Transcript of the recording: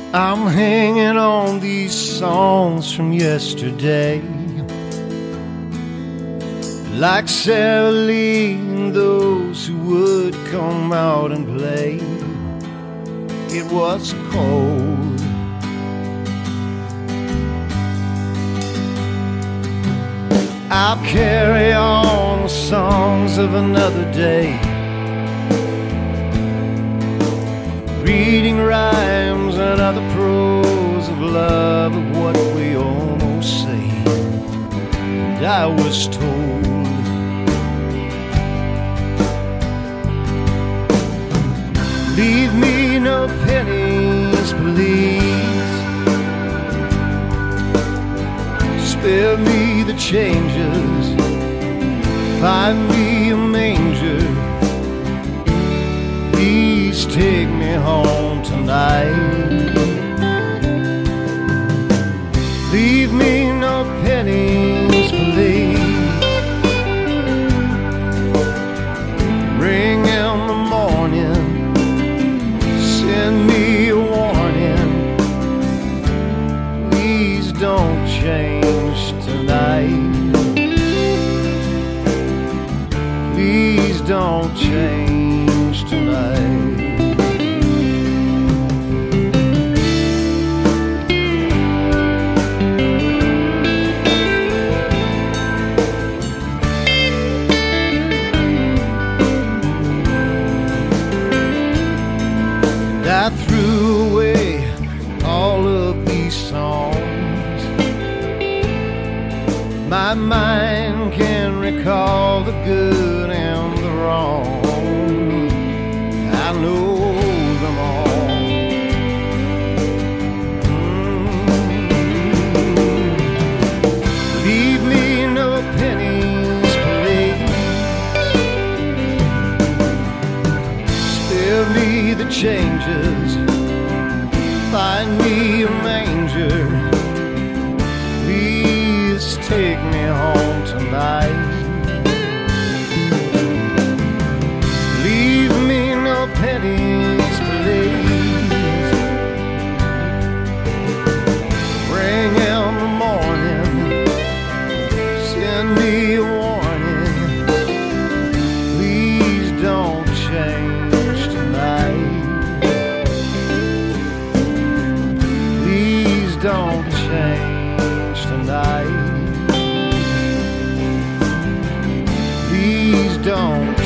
I'm hanging on these songs from yesterday, like Sarah Lee and those who would come out and play. It was cold. I'll carry on the songs of another day, reading rhymes and other prose of love, of what we almost say. And I was told, leave me no pennies, please. Spare me the changes, find me a manger. Please take me home tonight. Leave me no pennies, please. Ring in the morning, send me a warning. Please don't change tonight. Please don't change tonight. I threw away all of these songs. My mind can recall the good and the wrong. I know them all. Leave me no pennies, please. Spare me the changes, find me a manger. Please take me home tonight. Leave me no pennies, please. Ring in the morning, send me a warning. Please don't change tonight. Please don't change tonight. Please don't